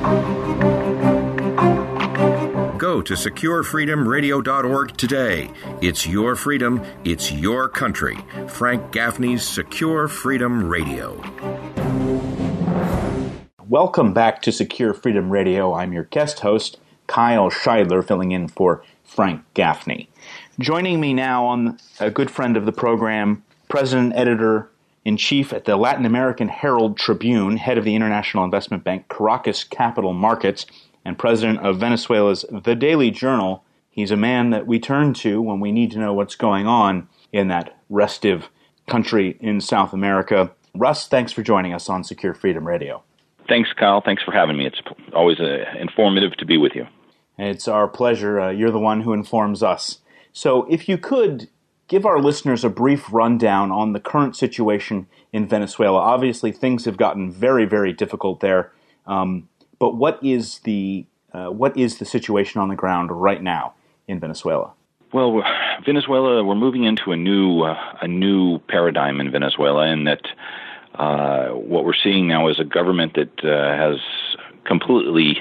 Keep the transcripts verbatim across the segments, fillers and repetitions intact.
Go to secure freedom radio dot org today. It's your freedom, it's your country. Frank Gaffney's Secure Freedom Radio. Welcome back to Secure Freedom Radio. I'm your guest host, Kyle Scheidler, filling in for Frank Gaffney. Joining me now, on a good friend of the program, President Editor-in-Chief at the Latin American Herald Tribune, head of the international investment bank Caracas Capital Markets, and president of Venezuela's The Daily Journal. He's a man that we turn to when we need to know what's going on in that restive country in South America. Russ, thanks for joining us on Secure Freedom Radio. Thanks, Kyle. Thanks for having me. It's always uh, informative to be with you. It's our pleasure. Uh, you're the one who informs us. So if you could give our listeners a brief rundown on the current situation in Venezuela. Obviously, things have gotten very, very difficult there. Um, But what is the uh, what is the situation on the ground right now in Venezuela? Well, Venezuela, we're moving into a new uh, a new paradigm in Venezuela, in that uh, what we're seeing now is a government that uh, has completely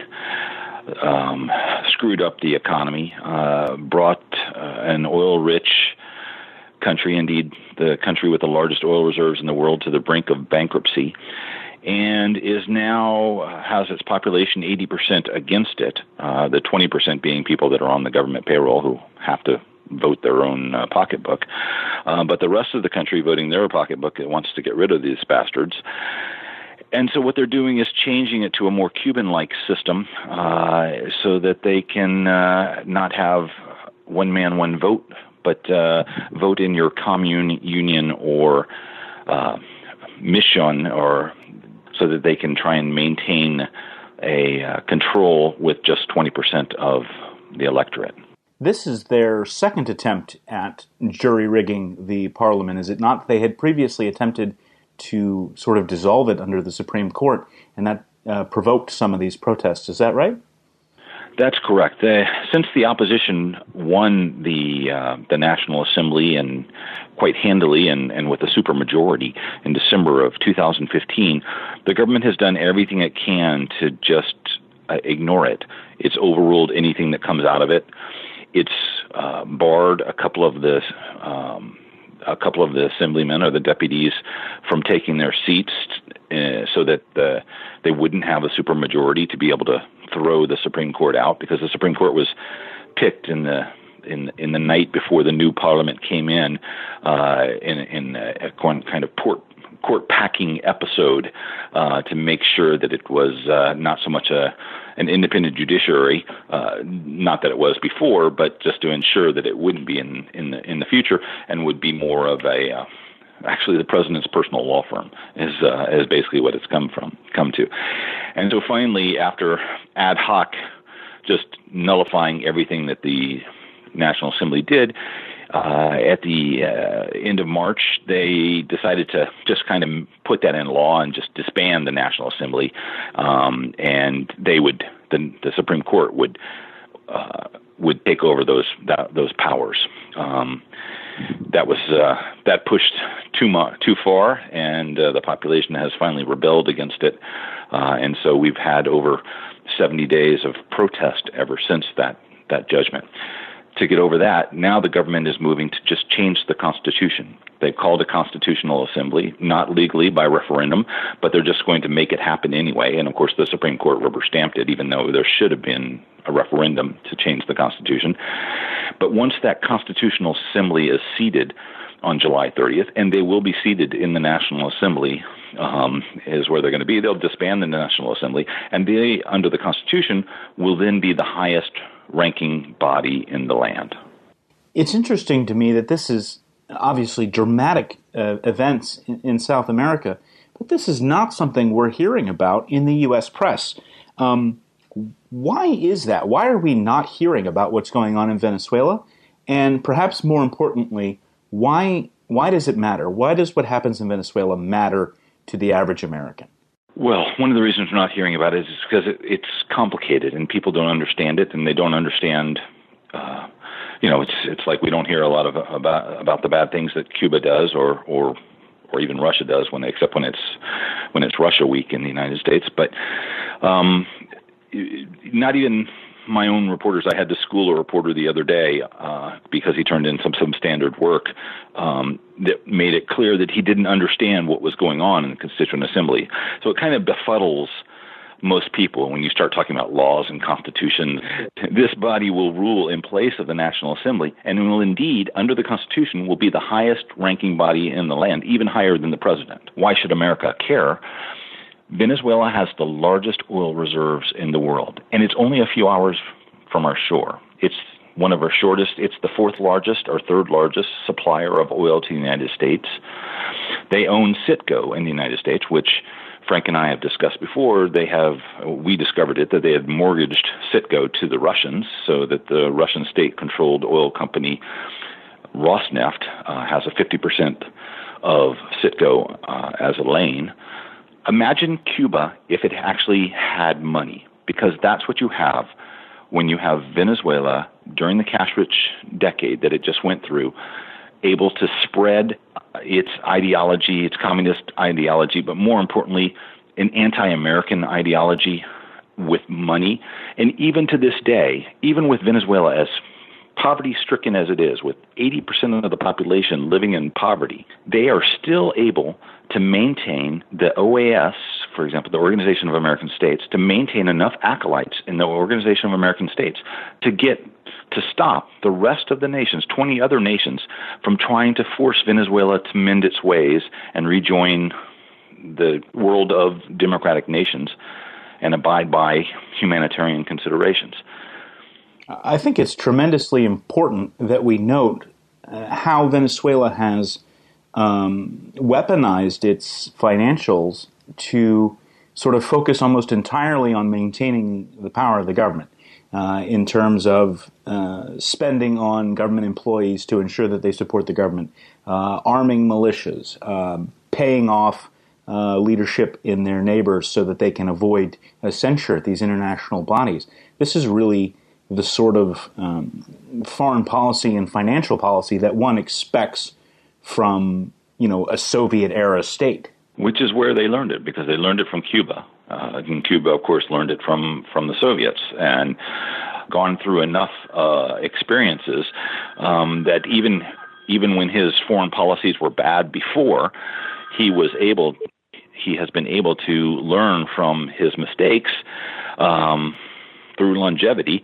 um, screwed up the economy, uh, brought uh, an oil-rich country, indeed the country with the largest oil reserves in the world, to the brink of bankruptcy, and is now uh, has its population eighty percent against it, uh, the twenty percent being people that are on the government payroll who have to vote their own uh, pocketbook. Uh, but the rest of the country voting their pocketbook that wants to get rid of these bastards. And so what they're doing is changing it to a more Cuban-like system uh, so that they can uh, not have one man, one vote, but uh, vote in your commune, union, or uh, mission, or so that they can try and maintain a uh, control with just twenty percent of the electorate. This is their second attempt at jury-rigging the parliament, is it not? They had previously attempted to sort of dissolve it under the Supreme Court, and that uh, provoked some of these protests. Is that right? That's correct. Uh, since the opposition won the uh, the National Assembly, and quite handily, and, and with a supermajority in December of two thousand fifteen, the government has done everything it can to just uh, ignore it. It's overruled anything that comes out of it. It's uh, barred a couple of the um, a couple of the assemblymen or the deputies from taking their seats, uh, so that the, they wouldn't have a supermajority to be able to throw the Supreme Court out, because the Supreme Court was picked in the in in the night before the new parliament came in, uh, in in a kind of port, court packing episode uh, to make sure that it was uh, not so much a an independent judiciary, uh, not that it was before, but just to ensure that it wouldn't be in in the in the future, and would be more of a uh, actually the president's personal law firm is uh, is basically what it's come from come to. And so finally, after ad hoc just nullifying everything that the National Assembly did, uh, at the uh, end of March, they decided to just kind of put that in law and just disband the National Assembly, um, and they would the, the Supreme Court would uh, would take over those that, those powers. Um, That was uh, that pushed too much, too far, and uh, the population has finally rebelled against it. Uh, and so we've had over seventy days of protest ever since that that judgment. To get over that, now the government is moving to just change the Constitution. They've called a constitutional assembly, not legally by referendum, but they're just going to make it happen anyway. And of course, the Supreme Court rubber stamped it, even though there should have been a referendum to change the Constitution. But once that constitutional assembly is seated on July thirtieth, and they will be seated in the National Assembly, um, is where they're going to be. They'll disband the National Assembly, and they, under the Constitution, will then be the highest ranking body in the land. It's interesting to me that this is obviously dramatic uh, events in, in South America, but this is not something we're hearing about in the U S press. Um, why is that? Why are we not hearing about what's going on in Venezuela? And perhaps more importantly, why why does it matter? Why does what happens in Venezuela matter to the average American? Well, one of the reasons we're not hearing about it is because it, it's complicated and people don't understand it, and they don't understand. Uh, you know, it's it's like we don't hear a lot of about about the bad things that Cuba does, or or or even Russia does, when they, except when it's when it's Russia Week in the United States. But um, not even my own reporters. I had to school a reporter the other day uh, because he turned in some some standard work um, that made it clear that he didn't understand what was going on in the Constituent Assembly. So it kind of befuddles most people when you start talking about laws and constitutions. This body will rule in place of the National Assembly, and will indeed, under the Constitution, will be the highest ranking body in the land, even higher than the president. Why should America care? Venezuela has the largest oil reserves in the world, and it's only a few hours from our shore. It's one of our shortest, it's the fourth largest or third largest supplier of oil to the United States. They own Citgo in the United States, which Frank and I have discussed before. They have, we discovered it, that they had mortgaged Citgo to the Russians so that the Russian state-controlled oil company Rosneft uh, has a fifty percent of Citgo uh, as a lane. Imagine Cuba if it actually had money, because that's what you have when you have Venezuela during the cash-rich decade that it just went through, able to spread its ideology, its communist ideology, but more importantly, an anti-American ideology with money. And even to this day, even with Venezuela as poverty-stricken as it is, with eighty percent of the population living in poverty, they are still able to maintain the O A S, for example, the Organization of American States, to maintain enough acolytes in the Organization of American States to get to stop the rest of the nations, twenty other nations, from trying to force Venezuela to mend its ways and rejoin the world of democratic nations and abide by humanitarian considerations. I think it's tremendously important that we note uh, how Venezuela has um, weaponized its financials to sort of focus almost entirely on maintaining the power of the government uh, in terms of uh, spending on government employees to ensure that they support the government, uh, arming militias, uh, paying off uh, leadership in their neighbors so that they can avoid uh, censure at these international bodies. This is really the sort of um, foreign policy and financial policy that one expects from, you know, a Soviet-era state. Which is where they learned it, because they learned it from Cuba. Uh, and Cuba, of course, learned it from, from the Soviets and gone through enough uh, experiences um, that even even when his foreign policies were bad before, he was able, he has been able to learn from his mistakes um, through longevity,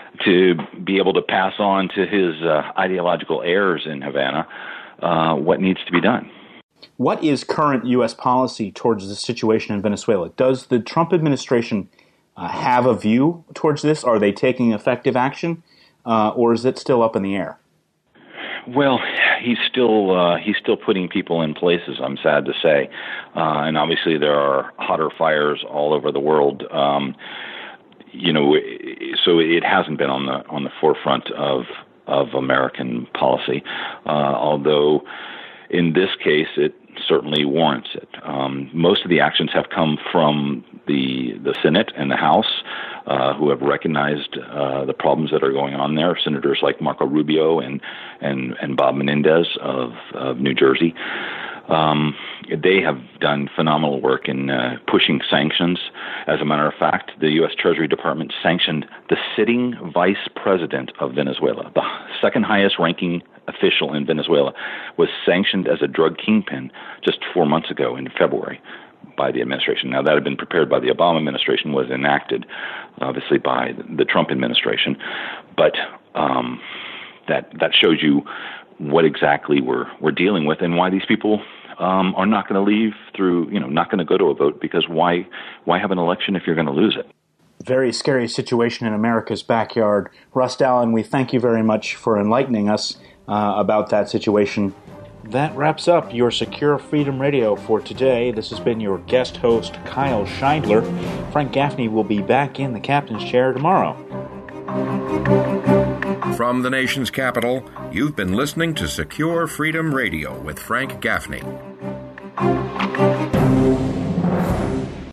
to be able to pass on to his uh, ideological heirs in Havana uh, what needs to be done. What is current U S policy towards the situation in Venezuela? Does the Trump administration uh, have a view towards this? Are they taking effective action, uh, or is it still up in the air? Well, he's still uh, he's still putting people in places, I'm sad to say, uh, and obviously there are hotter fires all over the world. Um, You know, so it hasn't been on the on the forefront of of American policy, uh, although in this case it certainly warrants it. Um, most of the actions have come from the the Senate and the House, uh, who have recognized uh, the problems that are going on there. Senators like Marco Rubio and and and Bob Menendez of of New Jersey. Um, they have done phenomenal work in uh, pushing sanctions. As a matter of fact, the U S Treasury Department sanctioned the sitting vice president of Venezuela. The second highest ranking official in Venezuela was sanctioned as a drug kingpin just four months ago in February by the administration. Now, that had been prepared by the Obama administration, was enacted, obviously, by the Trump administration. But um, that that shows you what exactly we're we're dealing with, and why these people um, are not going to leave through, you know, not going to go to a vote, because why why have an election if you're going to lose it? Very scary situation in America's backyard. Russ Dallin, we thank you very much for enlightening us uh, about that situation. That wraps up your Secure Freedom Radio for today. This has been your guest host, Kyle Scheidler. Frank Gaffney will be back in the captain's chair tomorrow. From the nation's capital, you've been listening to Secure Freedom Radio with Frank Gaffney.